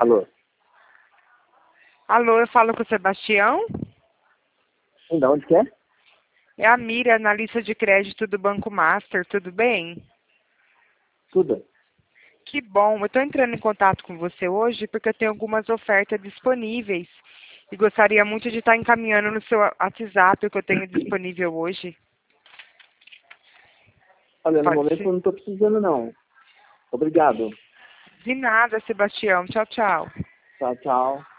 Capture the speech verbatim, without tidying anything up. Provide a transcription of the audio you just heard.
Alô? Alô, eu falo com o Sebastião? Sim, da onde que é? É a Mira, analista de crédito do Banco Master, tudo bem? Tudo. Que bom, eu estou entrando em contato com você hoje porque eu tenho algumas ofertas disponíveis e gostaria muito de estar encaminhando no seu WhatsApp o que eu tenho disponível hoje. Olha, no Pode momento eu ser? não estou precisando, não. Obrigado. De nada, Sebastião. Tchau, tchau. Tchau, tchau.